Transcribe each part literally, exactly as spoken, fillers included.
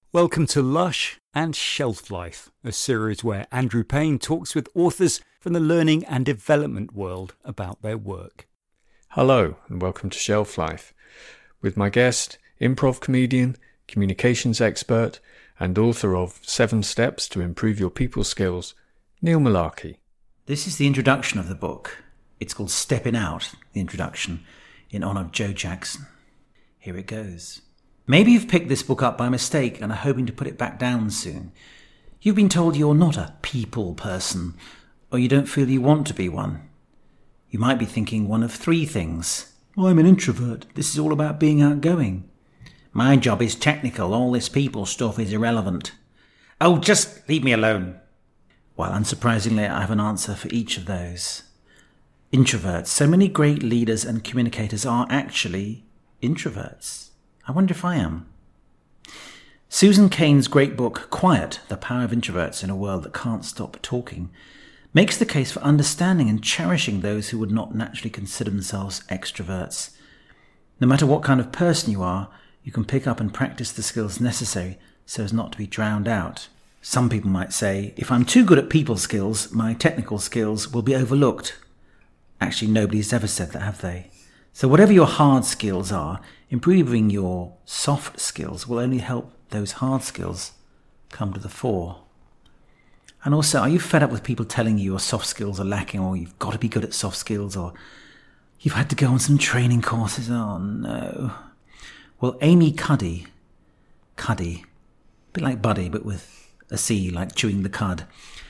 Welcome to Lush and Shelf Life, a series where Andrew Payne talks with authors from the learning and development world about their work. Hello and welcome to Shelf Life, with my guest, improv comedian, communications expert and author of Seven Steps to Improve Your People Skills, Neil Malarkey. This is the introduction of the book. It's called Stepping Out, the introduction, in honour of Joe Jackson. Here it goes. Maybe you've picked this book up by mistake and are hoping to put it back down soon. You've been told you're not a people person, or you don't feel you want to be one. You might be thinking one of three things. Well, I'm an introvert. This is all about being outgoing. My job is technical. All this people stuff is irrelevant. Oh, just leave me alone. Well, unsurprisingly, I have an answer for each of those. Introverts. So many great leaders and communicators are actually introverts. I wonder if I am. Susan Cain's great book, Quiet, The Power of Introverts in a World That Can't Stop Talking, makes the case for understanding and cherishing those who would not naturally consider themselves extroverts. No matter what kind of person you are, you can pick up and practice the skills necessary so as not to be drowned out. Some people might say, if I'm too good at people skills, my technical skills will be overlooked. Actually, nobody's ever said that, have they? So whatever your hard skills are, improving your soft skills will only help those hard skills come to the fore. And also, are you fed up with people telling you your soft skills are lacking, or you've got to be good at soft skills, or you've had to go on some training courses? Oh no. Well, Amy Cuddy, Cuddy, a bit like Buddy, but with a C, like chewing the cud.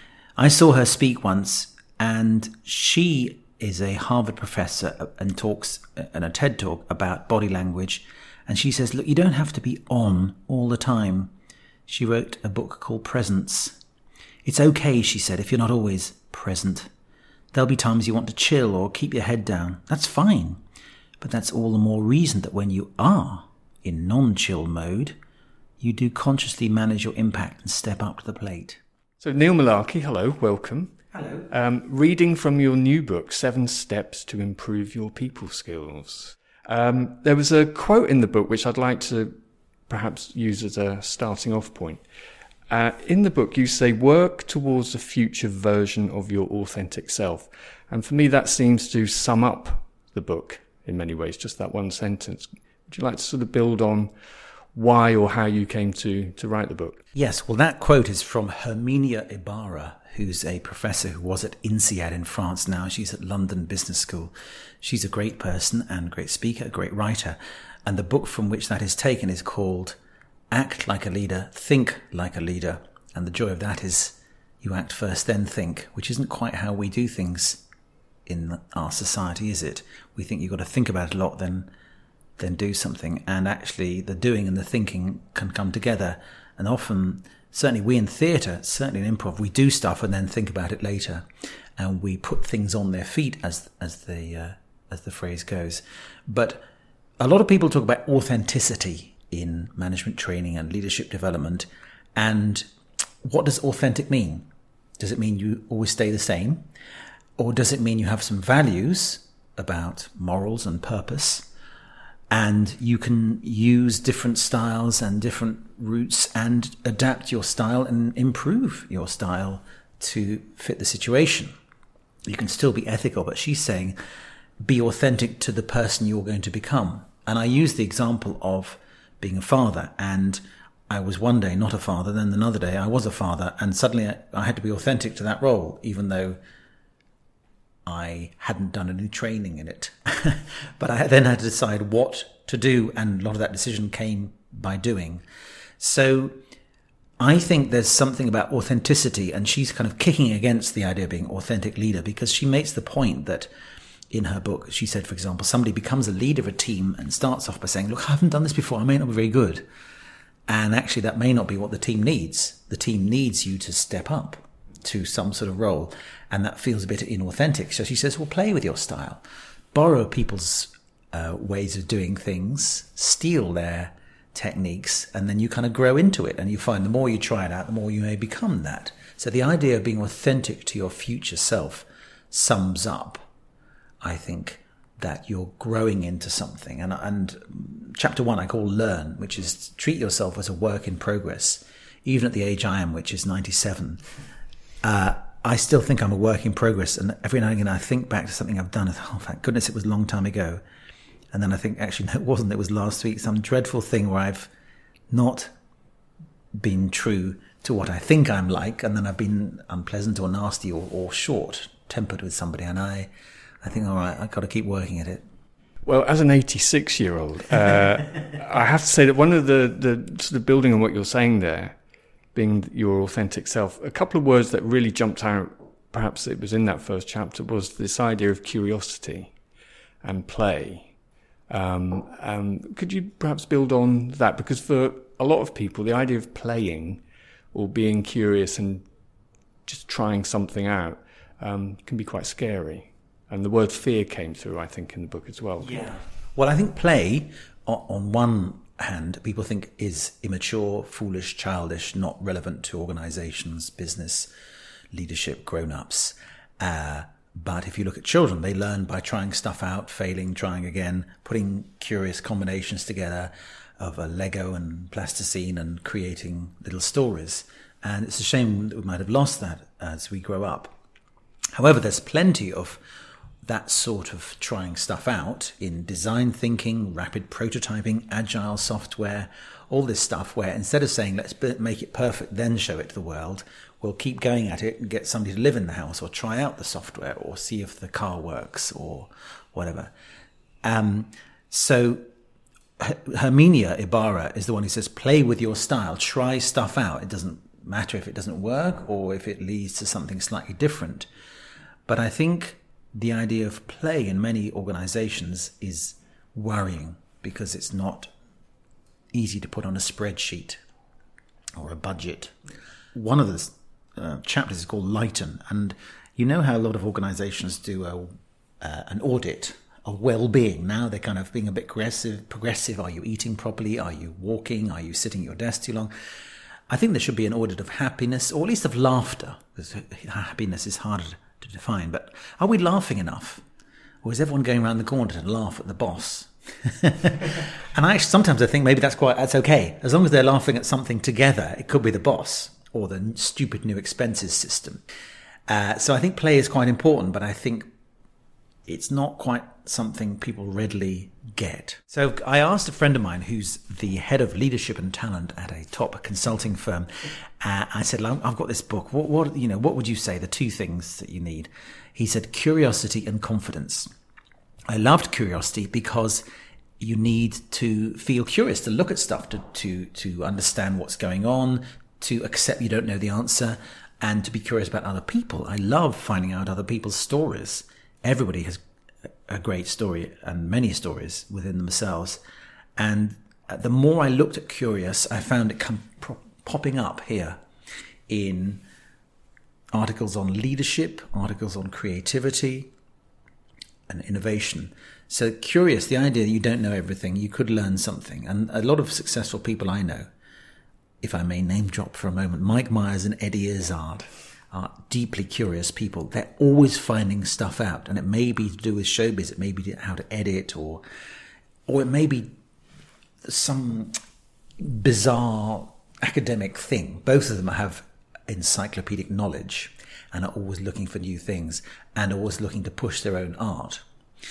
I saw her speak once, and she is a Harvard professor and talks in a TED talk about body language. And she says, look, you don't have to be on all the time. She wrote a book called Presence. It's okay, she said, if you're not always present. There'll be times you want to chill or keep your head down. That's fine. But that's all the more reason that when you are in non-chill mode, you do consciously manage your impact and step up to the plate. So Neil Malarkey, hello, welcome. Hello. Um, reading from your new book, Seven Steps to Improve Your People Skills. Um, there was a quote in the book which I'd like to perhaps use as a starting off point. Uh, in the book, you say, work towards a future version of your authentic self. And for me, that seems to sum up the book in many ways, just that one sentence. Would you like to sort of build on why or how you came to, to write the book? Yes, well, that quote is from Herminia Ibarra, who's a professor who was at INSEAD in France now. She's at London Business School. She's a great person and a great speaker, a great writer. And the book from which that is taken is called Act Like a Leader, Think Like a Leader. And the joy of that is you act first, then think, which isn't quite how we do things in our society, is it? We think you've got to think about it a lot, then then do something. And actually the doing and the thinking can come together. And often, certainly we in theatre, certainly in improv, we do stuff and then think about it later. And we put things on their feet, as as the uh, as the phrase goes. But a lot of people talk about authenticity in management training and leadership development. And what does authentic mean? Does it mean you always stay the same? Or does it mean you have some values about morals and purpose, and you can use different styles and different routes and adapt your style and improve your style to fit the situation? You can still be ethical, but she's saying be authentic to the person you're going to become. And I use the example of being a father, and I was one day not a father, then another day I was a father, and suddenly I had to be authentic to that role, even though I hadn't done any training in it. But I then had to decide what to do, and a lot of that decision came by doing. So I think there's something about authenticity, and she's kind of kicking against the idea of being authentic leader, because she makes the point that in her book, she said, for example, somebody becomes a leader of a team and starts off by saying, look, I haven't done this before, I may not be very good. And actually that may not be what the team needs. The team needs you to step up to some sort of role, and that feels a bit inauthentic. So she says, well, play with your style, borrow people's uh, ways of doing things, steal their techniques, and then you kind of grow into it, and you find the more you try it out, the more you may become that. So the idea of being authentic to your future self sums up, I think, that you're growing into something. And, and chapter one I call Learn, which is treat yourself as a work in progress. Even at the age I am, which is ninety-seven, uh, I still think I'm a work in progress. And every now and again I think back to something I've done. And, oh, thank goodness it was a long time ago. And then I think, actually, no, it wasn't. It was last week, some dreadful thing where I've not been true to what I think I'm like. And then I've been unpleasant or nasty or, or short-tempered with somebody. And I, I think, all right, I've got to keep working at it. Well, as an eighty-six-year-old, uh, I have to say that one of the, the sort of building on what you're saying there, being your authentic self, a couple of words that really jumped out, perhaps it was in that first chapter, was this idea of curiosity and play. Um, um, could you perhaps build on that? Because for a lot of people, the idea of playing or being curious and just trying something out um, can be quite scary. And the word fear came through, I think, in the book as well. Yeah. Well, I think play, on one hand, people think is immature, foolish, childish, not relevant to organizations, business, leadership, grown-ups. Uh, but if you look at children, they learn by trying stuff out, failing, trying again, putting curious combinations together of a Lego and plasticine and creating little stories. And it's a shame that we might have lost that as we grow up. However, there's plenty of that sort of trying stuff out in design thinking, rapid prototyping, agile software, all this stuff where instead of saying, let's make it perfect, then show it to the world, we'll keep going at it and get somebody to live in the house or try out the software or see if the car works or whatever. Um, so Herminia Ibarra is the one who says, play with your style, try stuff out. It doesn't matter if it doesn't work or if it leads to something slightly different. But I think the idea of play in many organizations is worrying because it's not easy to put on a spreadsheet or a budget. One of the uh, chapters is called Lighten, and you know how a lot of organizations do a, uh, an audit of well-being. Now they're kind of being a bit progressive. Progressive. Are you eating properly? Are you walking? Are you sitting at your desk too long? I think there should be an audit of happiness, or at least of laughter, because happiness is harder to define. But are we laughing enough? Or is everyone going around the corner to laugh at the boss? And I actually, sometimes I think maybe that's quite that's okay. As long as they're laughing at something together, it could be the boss or the stupid new expenses system. Uh, so I think play is quite important, but I think it's not quite something people readily get. So I asked a friend of mine who's the head of leadership and talent at a top consulting firm. Uh, I said, I've got this book. What, what, you know, what would you say the two things that you need? He said, curiosity and confidence. I loved curiosity because you need to feel curious, to look at stuff, to, to, to understand what's going on, to accept you don't know the answer, and to be curious about other people. I love finding out other people's stories. Everybody has a great story and many stories within themselves. And the more I looked at curious, I found it come pro- popping up here in articles on leadership, articles on creativity and innovation. So curious, the idea that you don't know everything, you could learn something. And a lot of successful people I know, if I may name drop for a moment, Mike Myers and Eddie Izzard, are deeply curious people. They're always finding stuff out, and it may be to do with showbiz, it may be how to edit, or or it may be some bizarre academic thing. Both of them have encyclopedic knowledge and are always looking for new things and always looking to push their own art.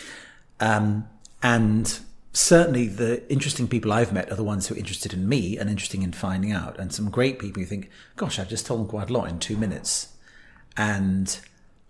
Um, and certainly the interesting people I've met are the ones who are interested in me and interested in finding out. And some great people you think, gosh, I've just told them quite a lot in two minutes. And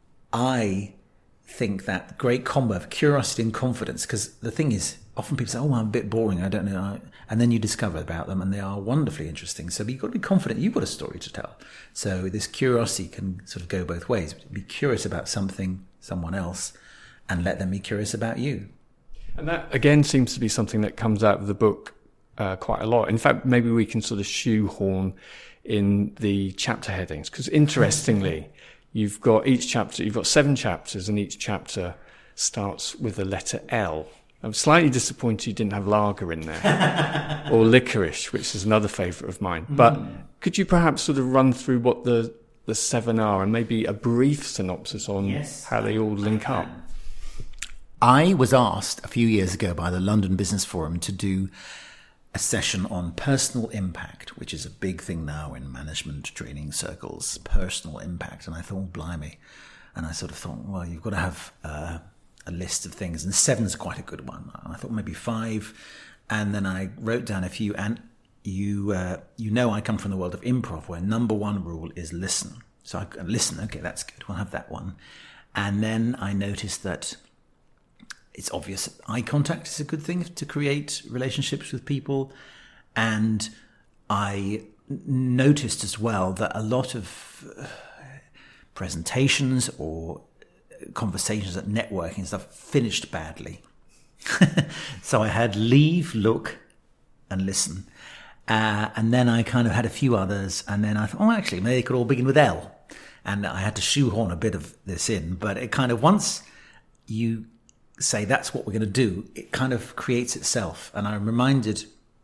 I think that great combo of curiosity and confidence, because the thing is, often people say, oh, I'm a bit boring, I don't know. And then you discover about them and they are wonderfully interesting. So you've got to be confident you've got a story to tell. So this curiosity can sort of go both ways. Be curious about something, someone else, and let them be curious about you. And that, again, seems to be something that comes out of the book uh, quite a lot. In fact, maybe we can sort of shoehorn in the chapter headings, because interestingly, you've got each chapter, you've got seven chapters, and each chapter starts with the letter L. I'm slightly disappointed you didn't have lager in there, or licorice, which is another favourite of mine. Mm. But could you perhaps sort of run through what the, the seven are, and maybe a brief synopsis on yes, how they all link up? I was asked a few years ago by the London Business Forum to do a session on personal impact, which is a big thing now in management training circles, personal impact. And I thought, blimey. And I sort of thought, well, you've got to have uh, a list of things. And seven's quite a good one. And I thought maybe five. And then I wrote down a few. And you uh, you know I come from the world of improv, where number one rule is listen. So I listen, okay, that's good. We'll have that one. And then I noticed that it's obvious eye contact is a good thing to create relationships with people. And I noticed as well that a lot of presentations or conversations at networking and stuff finished badly. So I had leave, look, and listen. Uh, and then I kind of had a few others. And then I thought, oh, actually, maybe they could all begin with L. And I had to shoehorn a bit of this in. But it kind of, once you say that's what we're going to do, it kind of creates itself. And I'm reminded,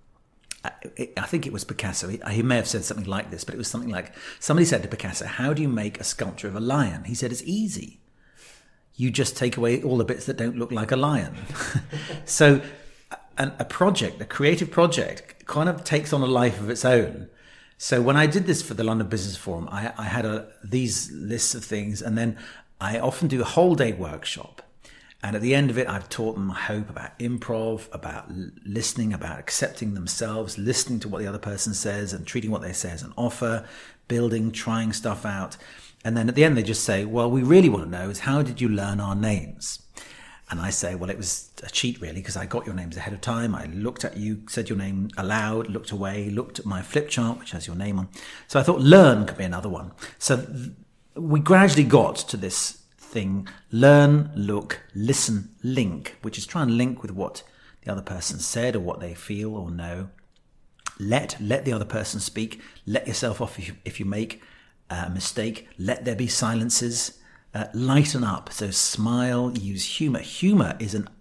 I think it was Picasso, he may have said something like this, but it was something like, somebody said to Picasso, how do you make a sculpture of a lion? He said, it's easy. You just take away all the bits that don't look like a lion. So an, a project, a creative project, kind of takes on a life of its own. So when I did this for the London Business Forum, I, I had a, these lists of things, and then I often do a whole day workshop. And at the end of it, I've taught them hope about improv, about listening, about accepting themselves, listening to what the other person says and treating what they say as an offer, building, trying stuff out. And then at the end, they just say, well, we really want to know is how did you learn our names? And I say, well, it was a cheat, really, because I got your names ahead of time. I looked at you, said your name aloud, looked away, looked at my flip chart, which has your name on. So I thought learn could be another one. So th- we gradually got to this thing, learn, look, listen, link, which is try and link with what the other person said or what they feel or know. Let, let the other person speak. Let yourself off if you, if you make a mistake. Let there be silences. Uh, lighten up. So smile, use humor. Humor is an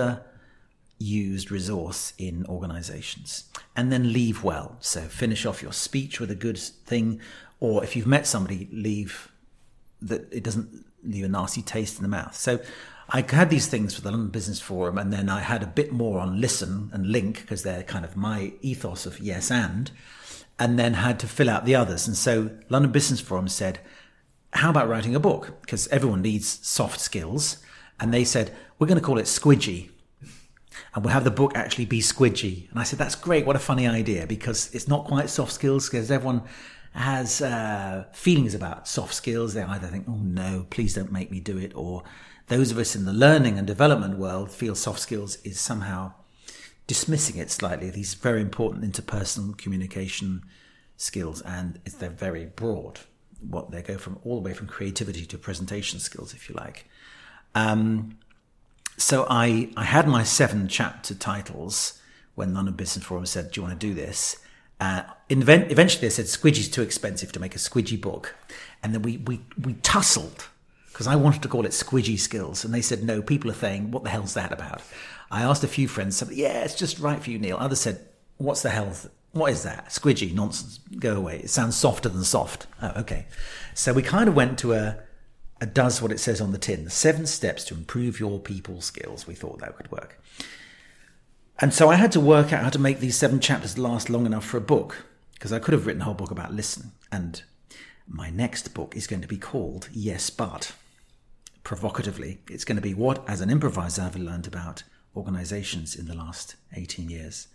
underused resource in organizations. And then leave well. So finish off your speech with a good thing. Or if you've met somebody, leave that it doesn't leave a nasty taste in the mouth. So I had these things for the London Business Forum, and then I had a bit more on listen and link, because they're kind of my ethos of yes and, and then had to fill out the others. And so London Business Forum said, how about writing a book? Because everyone needs soft skills. And they said, we're going to call it Squidgy. And we'll have the book actually be squidgy. And I said, that's great. What a funny idea, because it's not quite soft skills, because everyone has uh, feelings about soft skills. They either think, oh no, please don't make me do it. Or those of us in the learning and development world feel soft skills is somehow dismissing it slightly. These very important interpersonal communication skills, and they're very broad. What they go from all the way from creativity to presentation skills, if you like. Um, so I, I had my seven chapter titles when London Business Forum said, do you want to do this? Uh, invent, eventually they said, Squidgy's too expensive to make a Squidgy book. And then we, we, we tussled, because I wanted to call it Squidgy Skills. And they said, no, people are saying, what the hell's that about? I asked a few friends, somebody, yeah, it's just right for you, Neil. Others said, what's the hell? What is that? Squidgy, nonsense, go away. It sounds softer than soft. Oh, okay. So we kind of went to a, a does what it says on the tin, seven steps to improve your people skills. We thought that would work. And so I had to work out how to make these seven chapters last long enough for a book, because I could have written a whole book about listen. And my next book is going to be called Yes, But. Provocatively, it's going to be what, as an improviser, I've learned about organizations in the last eighteen years.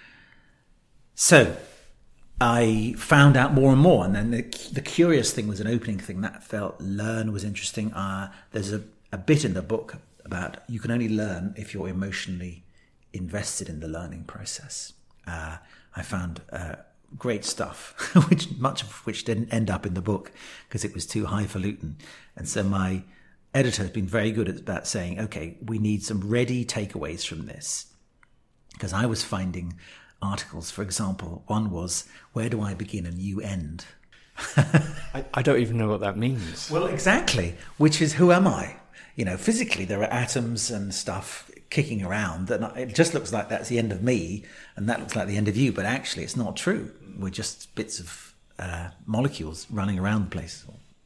So I found out more and more. And then the, the curious thing was an opening thing that felt learn was interesting. Uh, there's a, a bit in the book about you can only learn if you're emotionally invested in the learning process. Uh, I found uh, great stuff, which much of which didn't end up in the book because it was too highfalutin. And so my editor has been very good at about saying, okay, we need some ready takeaways from this. Because I was finding articles, for example, one was, where do I begin and you end? I, I don't even know what that means. Well, exactly, which is, who am I? You know, physically there are atoms and stuff kicking around that it just looks like that's the end of me and that looks like the end of you, but actually it's not true. We're just bits of uh, molecules running around the place.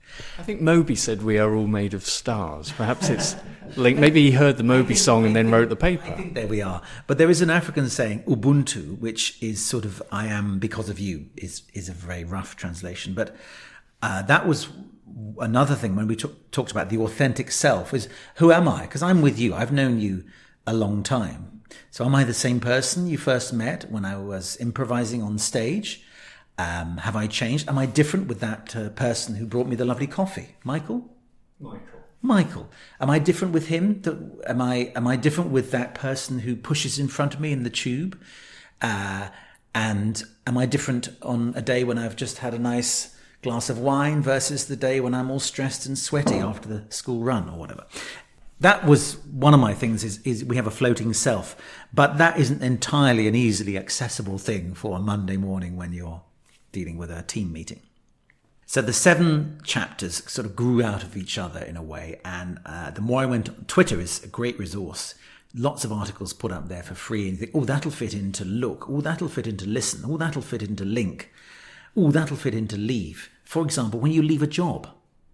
I think Moby said we are all made of stars. Perhaps it's linked. Maybe he heard the Moby song and then wrote the paper. I think there we are. But there is an African saying, Ubuntu, which is sort of, I am because of you, is, is a very rough translation. But uh, that was another thing when we t- talked about the authentic self, is who am I? Because I'm with you. I've known you a long time. So am I the same person you first met when I was improvising on stage? Um, have I changed? Am I different with that uh, person who brought me the lovely coffee? Michael? Michael. Michael. Am I different with him? Am I am I different with that person who pushes in front of me in the tube? Uh, and am I different on a day when I've just had a nice glass of wine versus the day when I'm all stressed and sweaty after the school run or whatever? That was one of my things, is, is we have a floating self. But that isn't entirely an easily accessible thing for a Monday morning when you're dealing with a team meeting. So the seven chapters sort of grew out of each other in a way. And uh, the more I went on, Twitter is a great resource. Lots of articles put up there for free. And you think, oh, that'll fit into look. Oh, that'll fit into listen. Oh, that'll fit into link. Oh, that'll fit into leave. For example, when you leave a job,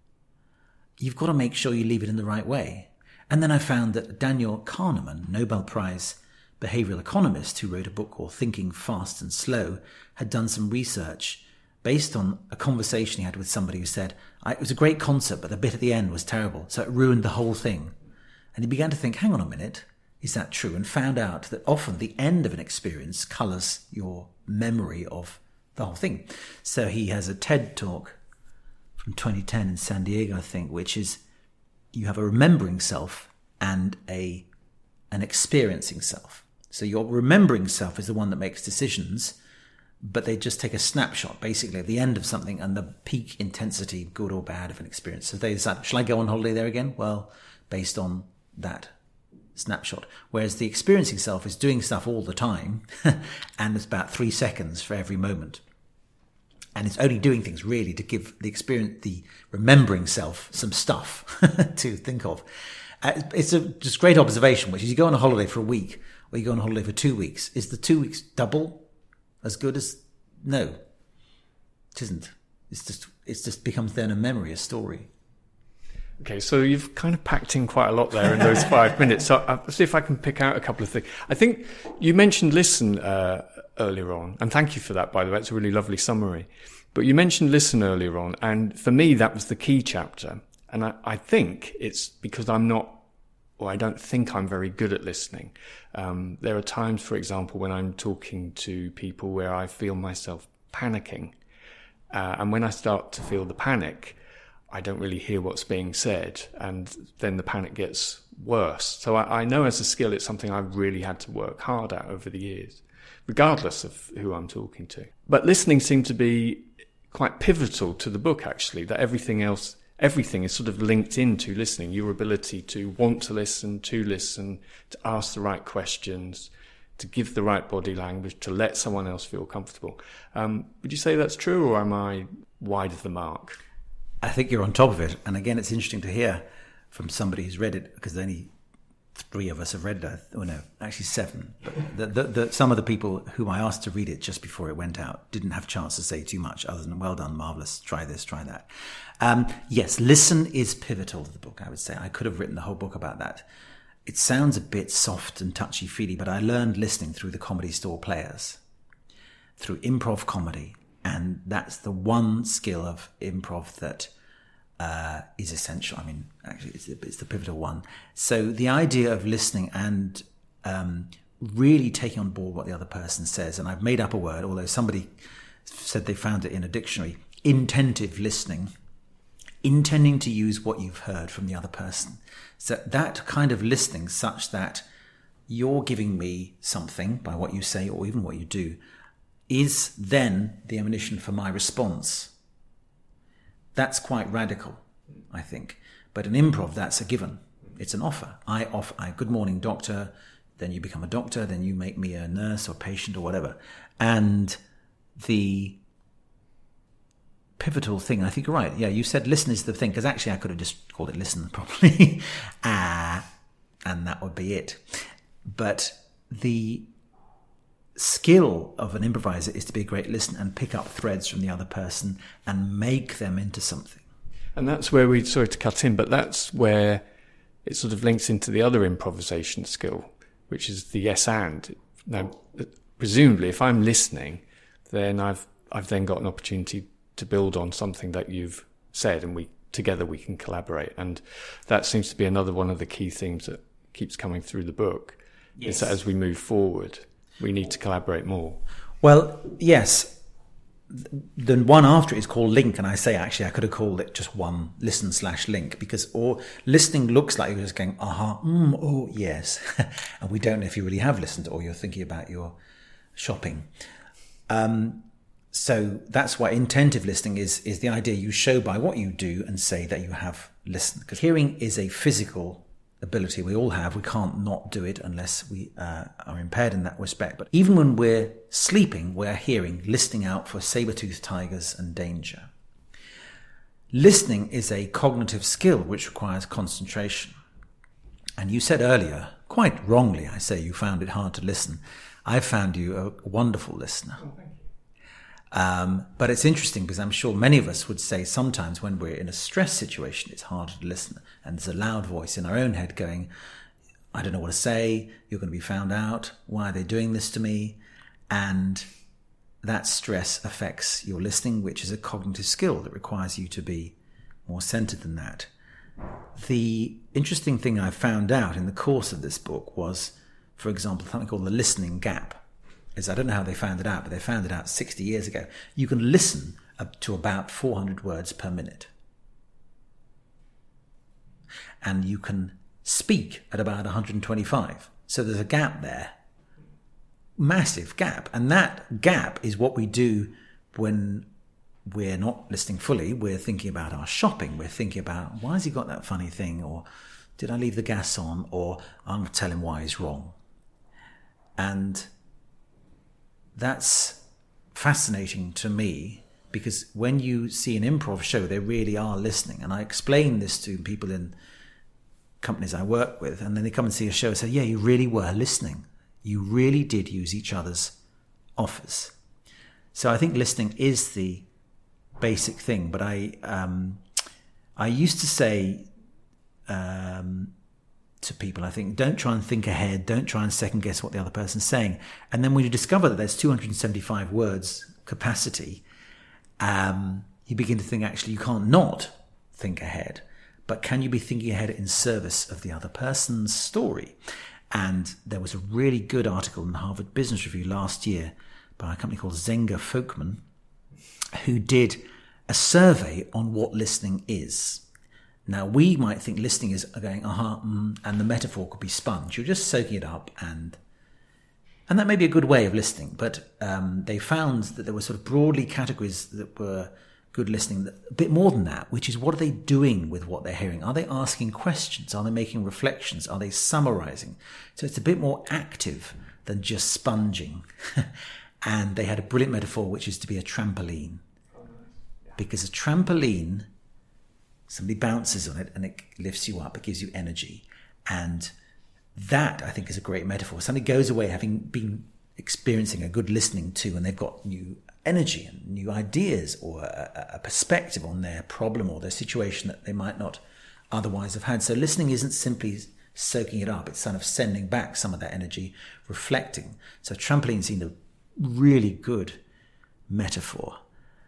you've got to make sure you leave it in the right way. And then I found that Daniel Kahneman, Nobel Prize behavioral economist who wrote a book called Thinking Fast and Slow, had done some research based on a conversation he had with somebody who said, it was a great concert, but the bit at the end was terrible, so it ruined the whole thing. And he began to think, hang on a minute, is that true? And found out that often the end of an experience colours your memory of the whole thing. So he has a TED talk from twenty ten in San Diego, I think, which is you have a remembering self and a an experiencing self. So your remembering self is the one that makes decisions, but they just take a snapshot, basically, at the end of something and the peak intensity, good or bad, of an experience. So they decide, shall I go on holiday there again? Well, based on that snapshot. Whereas the experiencing self is doing stuff all the time, and it's about three seconds for every moment. And it's only doing things really to give the experience, the remembering self, some stuff to think of. Uh, it's a just great observation, which is you go on a holiday for a week or you go on a holiday for two weeks. Is the two weeks double as good as? No, it isn't. It's just it's just becomes then a memory, a story. Okay, so you've kind of packed in quite a lot there in those five minutes. So I'll see if I can pick out a couple of things. I think you mentioned listen uh, earlier on, and thank you for that, by the way. It's a really lovely summary. But you mentioned listen earlier on, and for me that was the key chapter. And I, I think it's because I'm not, or I don't think I'm very good at listening. Um, there are times, for example, when I'm talking to people where I feel myself panicking. Uh, and when I start to feel the panic, I don't really hear what's being said. And then the panic gets worse. So I, I know as a skill, it's something I've really had to work hard at over the years, regardless of who I'm talking to. But listening seemed to be quite pivotal to the book, actually, that everything else Everything is sort of linked into listening, your ability to want to listen, to listen, to ask the right questions, to give the right body language, to let someone else feel comfortable. Um, would you say that's true, or am I wide of the mark? I think you're on top of it. And again, it's interesting to hear from somebody who's read it, because only three of us have read it. Oh no, actually seven. But the, the, the, some of the people whom I asked to read it just before it went out didn't have a chance to say too much other than, well done, marvellous, try this, try that. Um, yes, listen is pivotal to the book, I would say. I could have written the whole book about that. It sounds a bit soft and touchy-feely, but I learned listening through the Comedy Store Players, through improv comedy, and that's the one skill of improv that uh, is essential. I mean, actually, it's, it's the pivotal one. So the idea of listening and um, really taking on board what the other person says, and I've made up a word, although somebody said they found it in a dictionary, intentive listening, intending to use what you've heard from the other person. So that kind of listening, such that you're giving me something by what you say or even what you do, is then the ammunition for my response. That's quite radical, I think. But in improv, that's a given. It's an offer. I offer, I, good morning, doctor. Then you become a doctor. Then you make me a nurse or patient or whatever. And the pivotal thing, I think you're right. Yeah, you said listen is the thing, because actually I could have just called it listen properly, uh, and that would be it. But the skill of an improviser is to be a great listener and pick up threads from the other person and make them into something. And that's where we, sorry to cut in, but that's where it sort of links into the other improvisation skill, which is the yes and. Now, presumably, if I'm listening, then I've I've then got an opportunity to build on something that you've said, and we together we can collaborate. And that seems to be another one of the key themes that keeps coming through the book. Yes. Is that as we move forward, we need to collaborate more. Well, yes. The one after it is called link, and I say actually I could have called it just one listen slash link, because or listening looks like you're just going aha, mm, oh yes, and we don't know if you really have listened or you're thinking about your shopping. Um, so that's why intentive listening is is the idea you show by what you do and say that you have listened, because hearing is a physical ability we all have. We can't not do it unless we uh, are impaired in that respect. But even when we're sleeping, we're hearing, listening out for saber-toothed tigers and danger. Listening is a cognitive skill which requires concentration. And you said earlier, quite wrongly, I say, you found it hard to listen. I found you a wonderful listener. Oh, thank you. Um, but it's interesting because I'm sure many of us would say sometimes when we're in a stress situation, it's harder to listen. And there's a loud voice in our own head going, I don't know what to say. You're going to be found out. Why are they doing this to me? And that stress affects your listening, which is a cognitive skill that requires you to be more centered than that. The interesting thing I found out in the course of this book was, for example, something called the listening gap. Is I don't know how they found it out, but they found it out sixty years ago. You can listen up to about four hundred words per minute. And you can speak at about one hundred twenty-five. So there's a gap there. Massive gap. And that gap is what we do when we're not listening fully. We're thinking about our shopping. We're thinking about, why has he got that funny thing? Or did I leave the gas on? Or I'm going to tell him why he's wrong. And that's fascinating to me, because when you see an improv show, they really are listening. And I explain this to people in companies I work with, and then they come and see a show and say, yeah, you really were listening. You really did use each other's offers. So I think listening is the basic thing. But I um, I used to say um, to people, I think, don't try and think ahead, don't try and second guess what the other person's saying. And then when you discover that there's two hundred seventy-five words capacity, um, you begin to think, actually, you can't not think ahead, but can you be thinking ahead in service of the other person's story? And there was a really good article in the Harvard Business Review last year by a company called Zenger Folkman, who did a survey on what listening is. Now, we might think listening is going, aha, mm, and the metaphor could be sponge. You're just soaking it up, and and that may be a good way of listening. But um, they found that there were sort of broadly categories that were good listening, a bit more than that, which is, what are they doing with what they're hearing? Are they asking questions? Are they making reflections? Are they summarizing? So it's a bit more active than just sponging. And they had a brilliant metaphor, which is to be a trampoline. Because a trampoline, somebody bounces on it and it lifts you up, it gives you energy. And that, I think, is a great metaphor. Somebody goes away having been experiencing a good listening to, and they've got new energy and new ideas or a, a perspective on their problem or their situation that they might not otherwise have had. So listening isn't simply soaking it up, it's kind of sending back some of that energy, reflecting. So trampoline seemed a really good metaphor.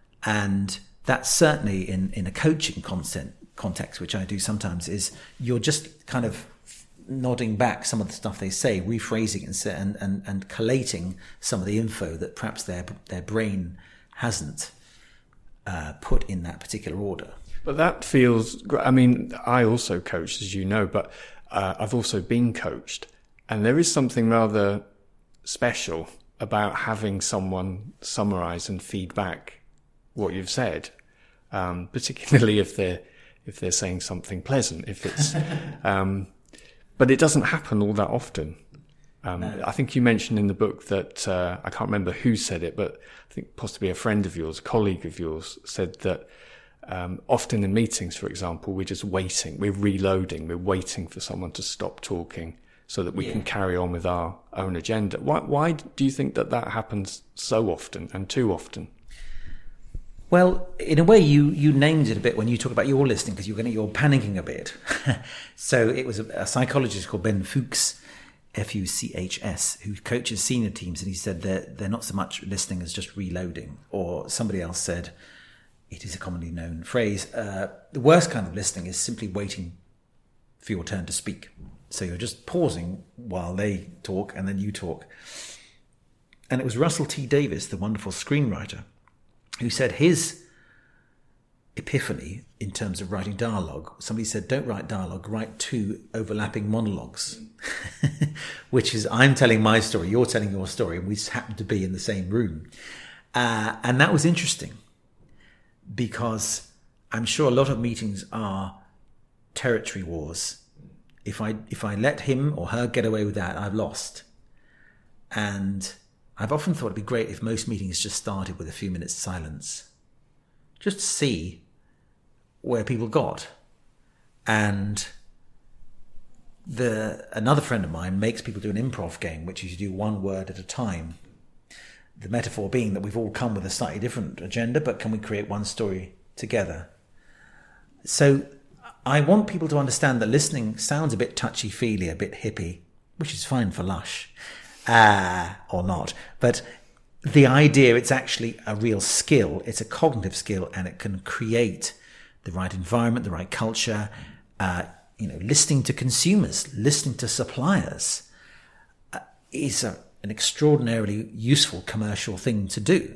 And that's certainly in, in a coaching content, context, which I do sometimes, is you're just kind of nodding back some of the stuff they say, rephrasing and, and, and, and collating some of the info that perhaps their their brain hasn't uh, put in that particular order. But that feels, I mean, I also coach, as you know, but uh, I've also been coached. And there is something rather special about having someone summarize and feed back what you've said, um, particularly if they're if they're saying something pleasant. If it's, um, but it doesn't happen all that often. Um, no. I think you mentioned in the book that uh, I can't remember who said it, but I think possibly a friend of yours, a colleague of yours, said that um, often in meetings, for example, we're just waiting, we're reloading, we're waiting for someone to stop talking so that we yeah. can carry on with our own agenda. Why, why do you think that that happens so often and too often? Well, in a way, you, you named it a bit when you talk about your listening, because you're going to, you're panicking a bit. So it was a, a psychologist called Ben Fuchs, F U C H S, who coaches senior teams, and he said they're, they're not so much listening as just reloading. Or somebody else said, it is a commonly known phrase, uh, the worst kind of listening is simply waiting for your turn to speak. So you're just pausing while they talk and then you talk. And it was Russell T Davies, the wonderful screenwriter, who said his epiphany in terms of writing dialogue. Somebody said, don't write dialogue, write two overlapping monologues, which is, I'm telling my story, you're telling your story, and we just happen to be in the same room. Uh, and that was interesting, because I'm sure a lot of meetings are territory wars. If I if I let him or her get away with that, I've lost. And I've often thought it'd be great if most meetings just started with a few minutes silence, just to see where people got. And the another friend of mine makes people do an improv game, which is you do one word at a time. The metaphor being that we've all come with a slightly different agenda, but can we create one story together? So I want people to understand that listening sounds a bit touchy-feely, a bit hippie, which is fine for Lush, uh, or not. But the idea, it's actually a real skill. It's a cognitive skill, and it can create the right environment, the right culture, uh, you know, listening to consumers, listening to suppliers uh, is a an extraordinarily useful commercial thing to do,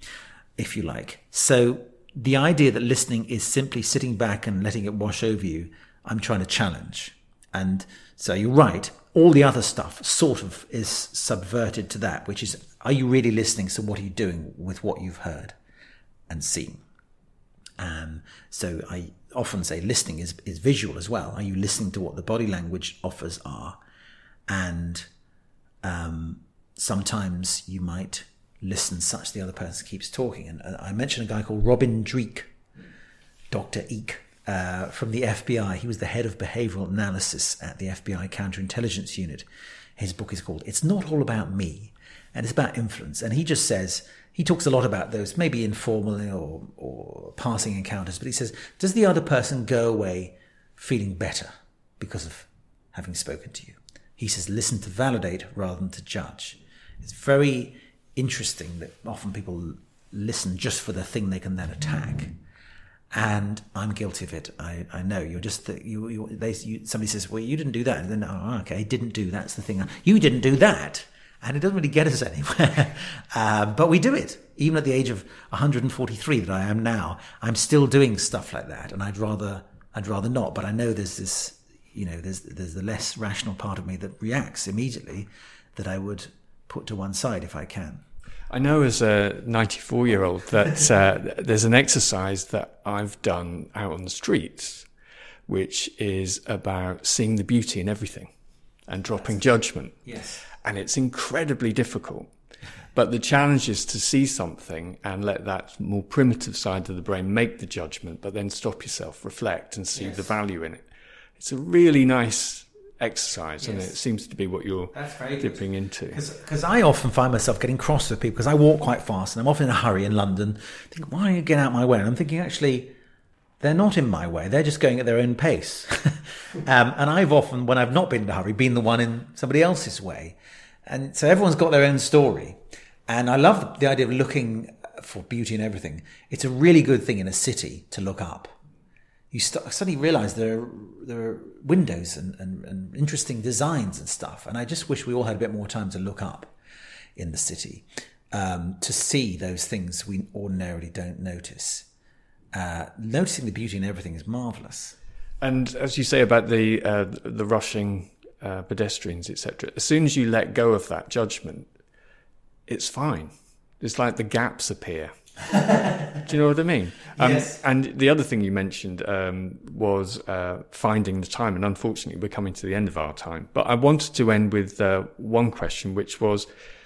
if you like. So the idea that listening is simply sitting back and letting it wash over you, I'm trying to challenge. And so you're right, all the other stuff sort of is subverted to that, which is, are you really listening? So what are you doing with what you've heard and seen? Um, so I often say listening is, is visual as well. Are you listening to what the body language offers are? And um, sometimes you might listen such the other person keeps talking. And I mentioned a guy called Robin Dreeke, Doctor Eek, uh, from the F B I. He was the head of behavioral analysis at the F B I counterintelligence unit. His book is called It's Not All About Me, and it's about influence. And he just says, he talks a lot about those, maybe informally or, or passing encounters, but he says, does the other person go away feeling better because of having spoken to you? He says, listen to validate rather than to judge. It's very interesting that often people listen just for the thing they can then attack. And I'm guilty of it. I, I know. You're just, you, you, they, you, somebody says, well, you didn't do that. And then, oh, okay, didn't do, that's the thing. You didn't do that. And it doesn't really get us anywhere. uh, but we do it. Even at the age of one hundred forty-three that I am now, I'm still doing stuff like that. And I'd rather, I'd rather not. But I know there's this, you know, there's, there's the less rational part of me that reacts immediately that I would put to one side if I can. I know as a ninety-four-year-old that uh, there's an exercise that I've done out on the streets, which is about seeing the beauty in everything and dropping yes. judgment. Yes. And it's incredibly difficult. But the challenge is to see something and let that more primitive side of the brain make the judgment, but then stop yourself, reflect, and see yes. the value in it. It's a really nice exercise, yes. and it seems to be what you're dipping into. Because I often find myself getting cross with people because I walk quite fast and I'm often in a hurry in London. I think, why are you getting out of my way? And I'm thinking, actually, they're not in my way. They're just going at their own pace. um, and I've often, when I've not been in a hurry, been the one in somebody else's way. And so everyone's got their own story. And I love the idea of looking for beauty in everything. It's a really good thing in a city to look up. You st- suddenly realise there are, there are windows and, and, and interesting designs and stuff. And I just wish we all had a bit more time to look up in the city, um, to see those things we ordinarily don't notice. Uh, noticing the beauty in everything is marvellous. And as you say about the uh, the rushing uh, pedestrians, et cetera, as soon as you let go of that judgment, it's fine. It's like the gaps appear. Do you know what I mean? Um, yes. And the other thing you mentioned um, was uh, finding the time. And unfortunately, we're coming to the end of our time. But I wanted to end with uh, one question, which was,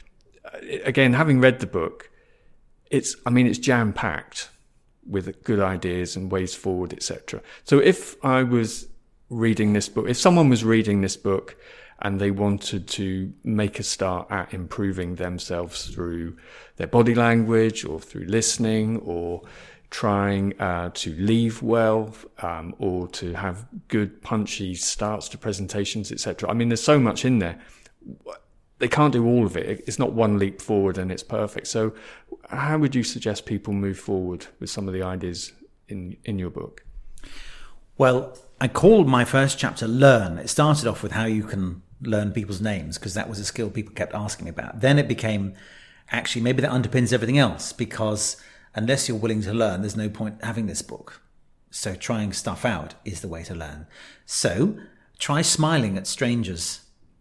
again, having read the book, it's, I mean, it's jam-packed with good ideas and ways forward, et cetera. So if I was reading this book, if someone was reading this book and they wanted to make a start at improving themselves through their body language or through listening or trying uh, to leave well, um, or to have good punchy starts to presentations, et cetera. I mean, there's so much in there. They can't do all of it. It's not one leap forward and it's perfect. So how would you suggest people move forward with some of the ideas in, in your book? Well, I called my first chapter Learn. It started off with how you can learn people's names, because that was a skill people kept asking me about. Then it became, actually, maybe that underpins everything else, because unless you're willing to learn, there's no point having this book. So trying stuff out is the way to learn. So try smiling at strangers.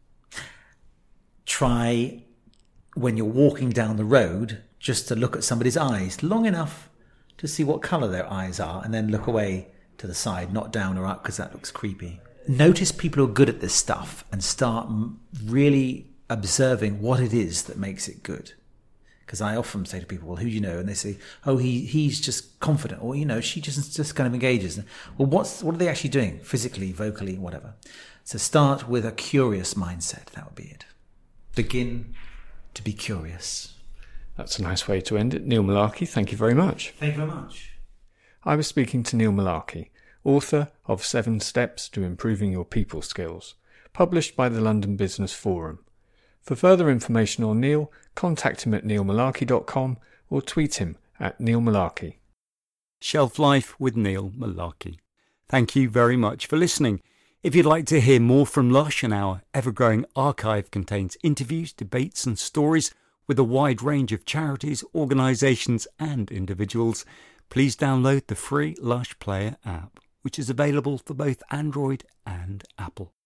Try, when you're walking down the road, just to look at somebody's eyes long enough to see what colour their eyes are, and then look away to the side, not down or up, because that looks creepy. Notice people who are good at this stuff and start really observing what it is that makes it good. Because I often say to people, well, who do you know? And they say, oh, he he's just confident. Or, you know, she just, just kind of engages. Well, what's what are they actually doing? Physically, vocally, whatever. So start with a curious mindset. That would be it. Begin to be curious. That's a nice way to end it. Neil Malarkey, thank you very much. Thank you very much. I was speaking to Neil Malarkey, author of Seven Steps to Improving Your People Skills, published by the London Business Forum. For further information on Neil, contact him at neil malarkey dot com or tweet him at Neil Malarkey. Shelf Life with Neil Malarkey. Thank you very much for listening. If you'd like to hear more from Lush, and our ever-growing archive contains interviews, debates and stories with a wide range of charities, organisations and individuals, please download the free Lush Player app, which is available for both Android and Apple.